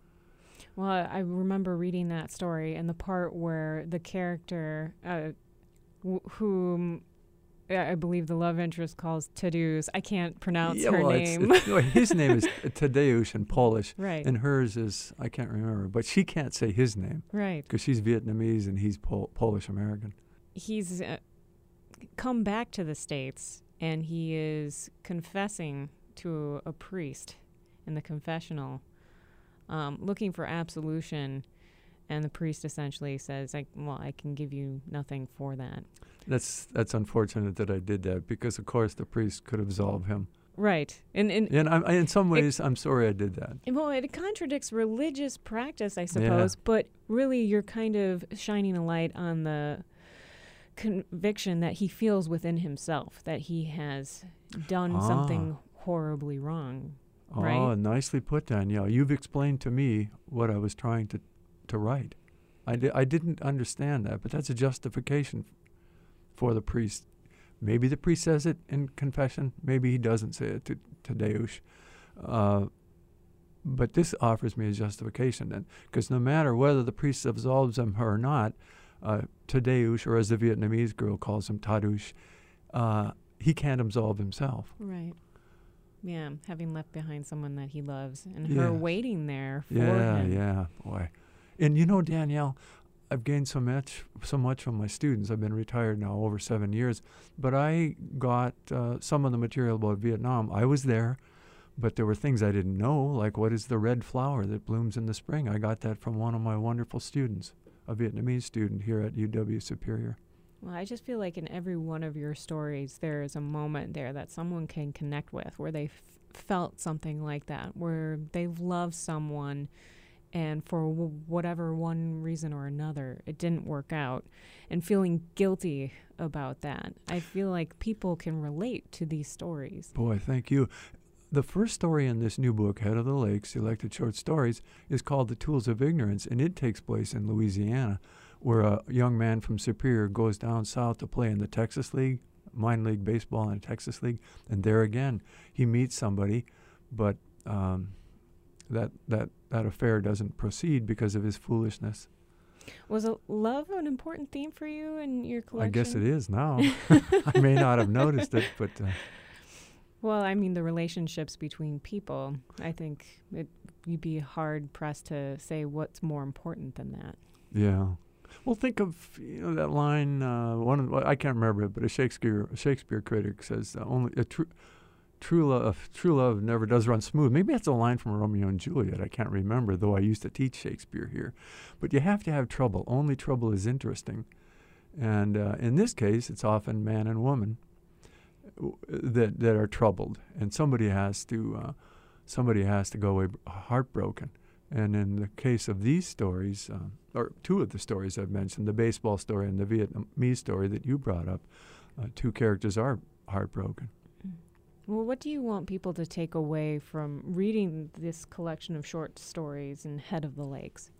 Well, I I remember reading that story and the part where the character, uh, w- whom I I believe the love interest calls Tadeusz, I can't pronounce
Yeah,
her
well, it's-
name.
it's- well, his name is Tadeusz in Polish,
Right,
and hers is, I can't remember, but she can't say his name
right.
because she's Vietnamese and he's Pol- Polish-American.
He's uh, come back to the States and he is confessing to a priest in the confessional, um, looking for absolution. And the priest essentially says, like, well, I can give you nothing for that.
That's that's unfortunate that I did that because, of course, the priest could absolve him.
Right. And, and
And I'm, I, in some ways, I'm sorry I did that.
well, it contradicts religious practice, I suppose, but really you're kind of shining a light on the conviction that he feels within himself that he has done
Ah.
something horribly wrong.
Oh,
Right.
nicely put, Danielle. You've explained to me what I was trying to, to write. I, di- I didn't understand that, but that's a justification f- for the priest. Maybe the priest says it in confession. Maybe he doesn't say it to, to Tadeusz. Uh, but this offers me a justification then, because no matter whether the priest absolves him or not, uh, Tadeusz, or as the Vietnamese girl calls him, Tadeusz, uh, he can't absolve himself.
Right. Yeah, having left behind someone that he loves and
Yeah.
her waiting there for
Yeah,
him.
yeah, boy. And you know, Danielle, I've gained so much, so much from my students. I've been retired now over seven years, but I got uh, some of the material about Vietnam. I was there, but there were things I didn't know, like what is the red flower that blooms in the spring. I got that from one of my wonderful students, a Vietnamese student here at U W Superior.
Well, I just feel like in every one of your stories, there is a moment there that someone can connect with where they f- felt something like that, where they've loved someone and for w- whatever one reason or another, it didn't work out, and feeling guilty about that. I feel like people can relate to these stories.
Boy, thank you. The first story in this new book, Head of the Lake, Selected Short Stories, is called The Tools of Ignorance, and it takes place in Louisiana, where a young man from Superior goes down south to play in the Texas League, Minor League Baseball in the Texas League, and there again, he meets somebody, but um, that, that, that affair doesn't proceed because of his foolishness.
Was a love an important theme for you in your collection?
I guess it is now. I may not have noticed it, but... Uh,
Well, I mean, the relationships between people, I think it, you'd be hard-pressed to say what's more important than that.
Yeah. Well, think of you know that line. Uh, one of the, well, I can't remember it, but a Shakespeare a Shakespeare critic says uh, only a true true love true love never does run smooth. Maybe that's a line from Romeo and Juliet. I can't remember, though I used to teach Shakespeare here. But you have to have trouble. Only trouble is interesting, and uh, in this case, it's often man and woman w- that that are troubled, and somebody has to uh, somebody has to go away b- heartbroken. And in the case of these stories, uh, or two of the stories I've mentioned, the baseball story and the Vietnamese story that you brought up, uh, two characters are heartbroken.
Well, what do you want people to take away from reading this collection of short stories in Head of the Lakes?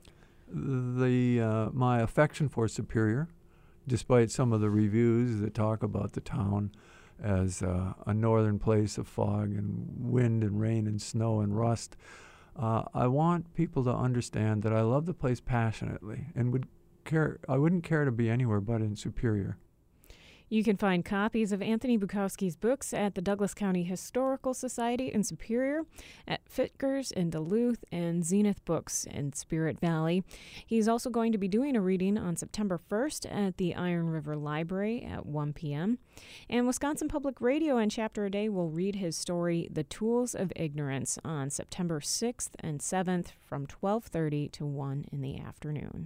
The uh, my affection for Superior, despite some of the reviews that talk about the town as uh, a northern place of fog and wind and rain and snow and rust, Uh, I want people to understand that I love the place passionately and would care. I wouldn't care to be anywhere but in Superior.
You can find copies of Anthony Bukowski's books at the Douglas County Historical Society in Superior, at Fitkers in Duluth, and Zenith Books in Spirit Valley. He's also going to be doing a reading on September first at the Iron River Library at one p.m. And Wisconsin Public Radio and Chapter a Day will read his story, The Tools of Ignorance, on September sixth and seventh from twelve thirty to one in the afternoon.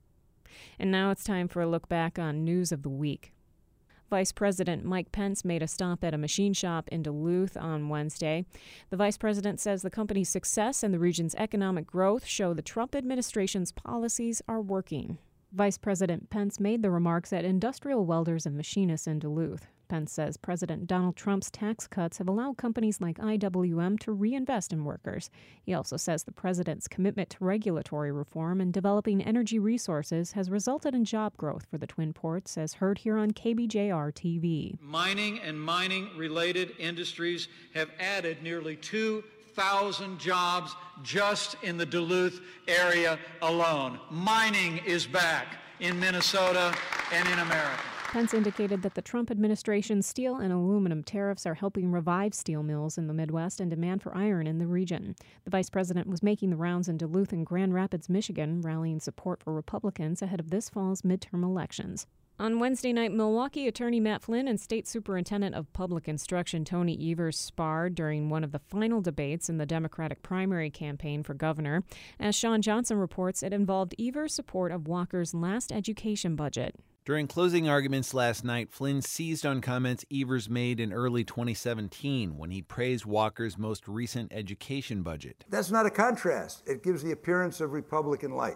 And now it's time for a look back on News of the Week. Vice President Mike Pence made a stop at a machine shop in Duluth on Wednesday. The vice president says the company's success and the region's economic growth show the Trump administration's policies are working. Vice President Pence made the remarks at Industrial Welders and Machinists in Duluth. Pence says President Donald Trump's tax cuts have allowed companies like I W M to reinvest in workers. He also says the president's commitment to regulatory reform and developing energy resources has resulted in job growth for the Twin Ports, as heard here on K B J R T V.
Mining and mining-related industries have added nearly two thousand jobs just in the Duluth area alone. Mining is back in Minnesota and in America.
Pence indicated that the Trump administration's steel and aluminum tariffs are helping revive steel mills in the Midwest and demand for iron in the region. The vice president was making the rounds in Duluth and Grand Rapids, Michigan, rallying support for Republicans ahead of this fall's midterm elections. On Wednesday night, Milwaukee Attorney Matt Flynn and State Superintendent of Public Instruction Tony Evers sparred during one of the final debates in the Democratic primary campaign for governor. As Sean Johnson reports, it involved Evers' support of Walker's last education budget.
During closing arguments last night, Flynn seized on comments Evers made in early twenty seventeen when he praised Walker's most recent education budget.
That's not a contrast. It gives the appearance of Republican light.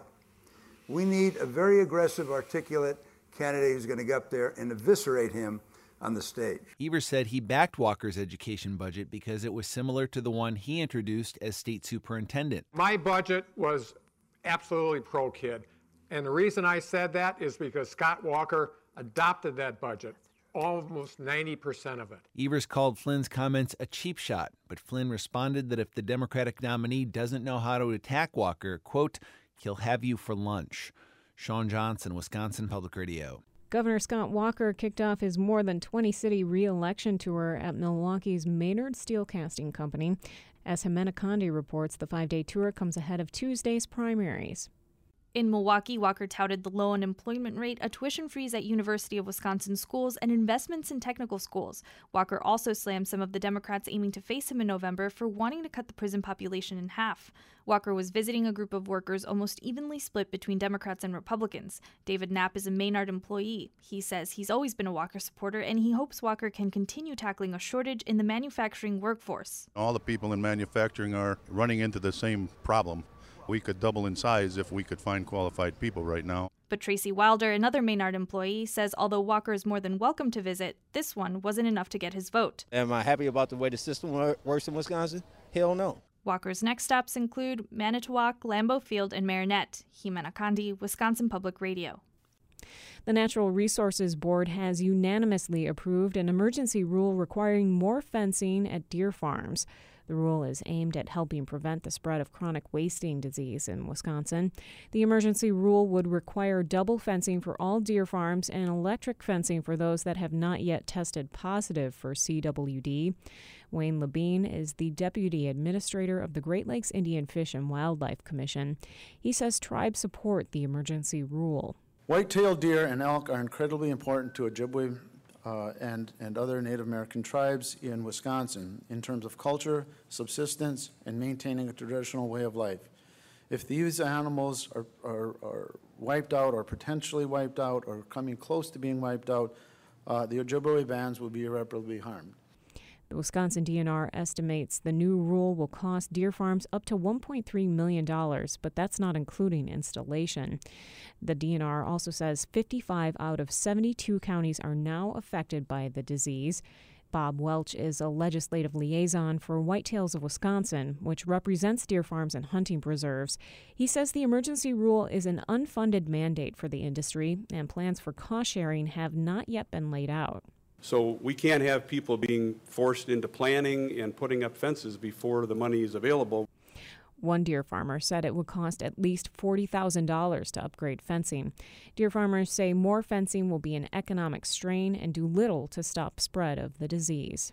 We need a very aggressive, articulate candidate who's going to get up there and eviscerate him on the stage.
Evers said he backed Walker's education budget because it was similar to the one he introduced as state superintendent.
My budget was absolutely pro-kid. And the reason I said that is because Scott Walker adopted that budget, almost ninety percent of it.
Evers called Flynn's comments a cheap shot, but Flynn responded that if the Democratic nominee doesn't know how to attack Walker, quote, he'll have you for lunch. Sean Johnson, Wisconsin Public Radio.
Governor Scott Walker kicked off his more than twenty-city re-election tour at Milwaukee's Maynard Steel Casting Company. As Jimena Conde reports, the five-day tour comes ahead of Tuesday's primaries.
In Milwaukee, Walker touted the low unemployment rate, a tuition freeze at University of Wisconsin schools, and investments in technical schools. Walker also slammed some of the Democrats aiming to face him in November for wanting to cut the prison population in half. Walker was visiting a group of workers almost evenly split between Democrats and Republicans. David Knapp is a Maynard employee. He says he's always been a Walker supporter, and he hopes Walker can continue tackling a shortage in the manufacturing workforce.
All the people in manufacturing are running into the same problem. We could double in size if we could find qualified people right now.
But Tracy Wilder, another Maynard employee, says although Walker is more than welcome to visit, this one wasn't enough to get his vote.
Am I happy about the way the system works in Wisconsin? Hell no.
Walker's next stops include Manitowoc, Lambeau Field, and Marinette. Jimena Conde, Wisconsin Public Radio.
The Natural Resources Board has unanimously approved an emergency rule requiring more fencing at deer farms. The rule is aimed at helping prevent the spread of chronic wasting disease in Wisconsin. The emergency rule would require double fencing for all deer farms and electric fencing for those that have not yet tested positive for C W D. Wayne Labine is the Deputy Administrator of the Great Lakes Indian Fish and Wildlife Commission. He says tribes support the emergency rule.
White-tailed deer and elk are incredibly important to Ojibwe uh, and, and other Native American tribes in Wisconsin in terms of culture, subsistence, and maintaining a traditional way of life. If these animals are, are, are wiped out or potentially wiped out or coming close to being wiped out, uh, the Ojibwe bands will be irreparably harmed.
The Wisconsin D N R estimates the new rule will cost deer farms up to one point three million dollars, but that's not including installation. The D N R also says fifty-five out of seventy-two counties are now affected by the disease. Bob Welch is a legislative liaison for Whitetails of Wisconsin, which represents deer farms and hunting preserves. He says the emergency rule is an unfunded mandate for the industry, and plans for cost sharing have not yet been laid out.
So we can't have people being forced into planning and putting up fences before the money is available.
One deer farmer said it would cost at least forty thousand dollars to upgrade fencing. Deer farmers say more fencing will be an economic strain and do little to stop spread of the disease.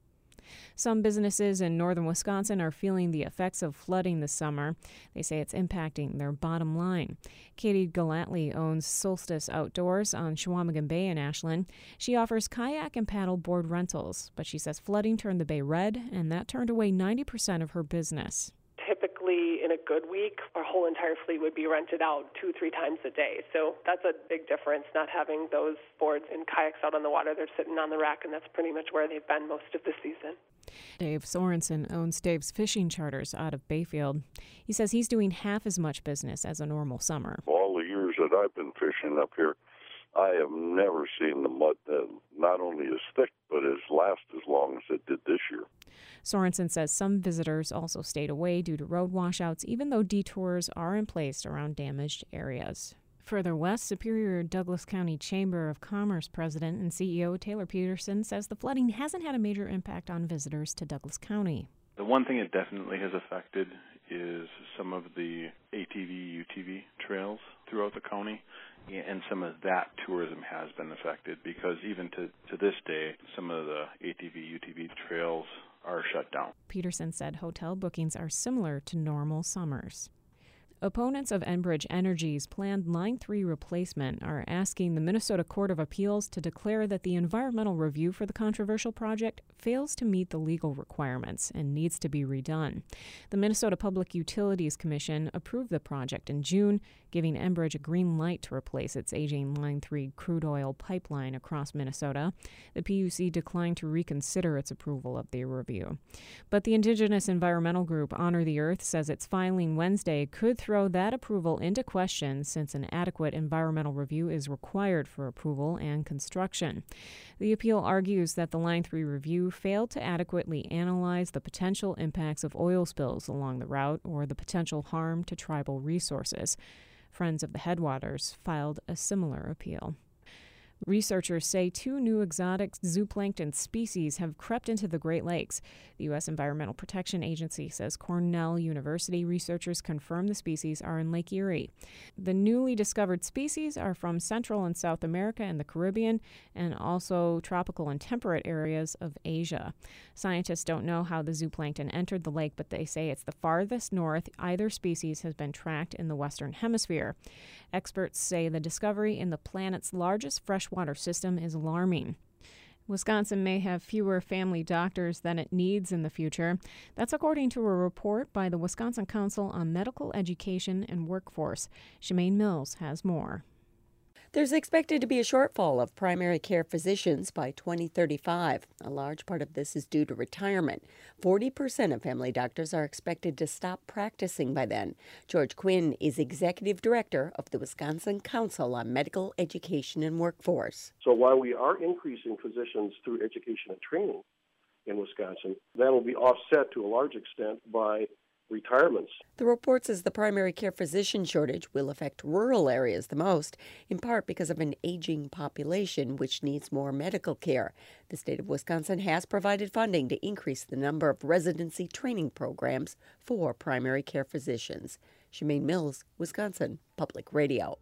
Some businesses in northern Wisconsin are feeling the effects of flooding this summer. They say it's impacting their bottom line. Katie Galatly owns Solstice Outdoors on Chequamegon Bay in Ashland. She offers kayak and paddle board rentals, but she says flooding turned the bay red, and that turned away ninety percent of her business.
Typically, in a good week, our whole entire fleet would be rented out two, three times a day. So that's a big difference, not having those boards and kayaks out on the water. They're sitting on the rack, and that's pretty much where they've been most of the season.
Dave Sorensen owns Dave's Fishing Charters out of Bayfield. He says he's doing half as much business as a normal summer.
All the years that I've been fishing up here, I have never seen the mud uh, not only as thick, but as last as long as it did this year.
Sorensen says some visitors also stayed away due to road washouts, even though detours are in place around damaged areas. Further west, Superior Douglas County Chamber of Commerce President and C E O Taylor Peterson says the flooding hasn't had a major impact on visitors to Douglas County.
The one thing it definitely has affected is some of the A T V, U T V trails throughout the county, and some of that tourism has been affected because even to, to this day, some of the A T V, U T V trails are shut down.
Peterson said hotel bookings are similar to normal summers. Opponents of Enbridge Energy's planned Line three replacement are asking the Minnesota Court of Appeals to declare that the environmental review for the controversial project fails to meet the legal requirements and needs to be redone. The Minnesota Public Utilities Commission approved the project in June, giving Enbridge a green light to replace its aging Line three crude oil pipeline across Minnesota. The P U C declined to reconsider its approval of the review. But the indigenous environmental group Honor the Earth says its filing Wednesday could throw that approval into question since an adequate environmental review is required for approval and construction. The appeal argues that the Line three review failed to adequately analyze the potential impacts of oil spills along the route or the potential harm to tribal resources. Friends of the Headwaters filed a similar appeal. Researchers say two new exotic zooplankton species have crept into the Great Lakes. The U S Environmental Protection Agency says Cornell University researchers confirm the species are in Lake Erie. The newly discovered species are from Central and South America and the Caribbean, and also tropical and temperate areas of Asia. Scientists don't know how the zooplankton entered the lake, but they say it's the farthest north either species has been tracked in the Western Hemisphere. Experts say the discovery in the planet's largest freshwater system is alarming. Wisconsin may have fewer family doctors than it needs in the future. That's according to a report by the Wisconsin Council on Medical Education and Workforce. Shemaine Mills has more.
There's expected to be a shortfall of primary care physicians by twenty thirty-five. A large part of this is due to retirement. forty percent of family doctors are expected to stop practicing by then. George Quinn is executive director of the Wisconsin Council on Medical Education and Workforce.
So while we are increasing physicians through education and training in Wisconsin, that will be offset to a large extent by retirements.
The report says the primary care physician shortage will affect rural areas the most, in part because of an aging population which needs more medical care. The state of Wisconsin has provided funding to increase the number of residency training programs for primary care physicians. Shemaine Mills, Wisconsin Public Radio.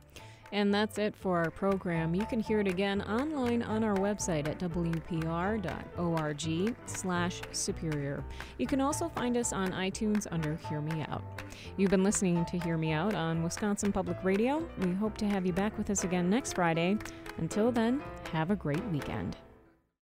And that's it for our program. You can hear it again online on our website at w p r dot org slash superior. You can also find us on iTunes under Hear Me Out. You've been listening to Hear Me Out on Wisconsin Public Radio. We hope to have you back with us again next Friday. Until then, have a great weekend.